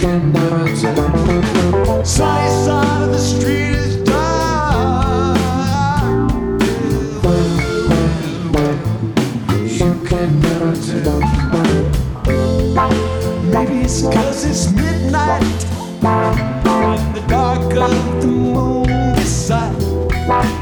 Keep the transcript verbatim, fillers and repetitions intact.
can never tell. Sunny side of the street is dark. You can never tell. Maybe it's 'cause it's midnight in the dark of the moon beside.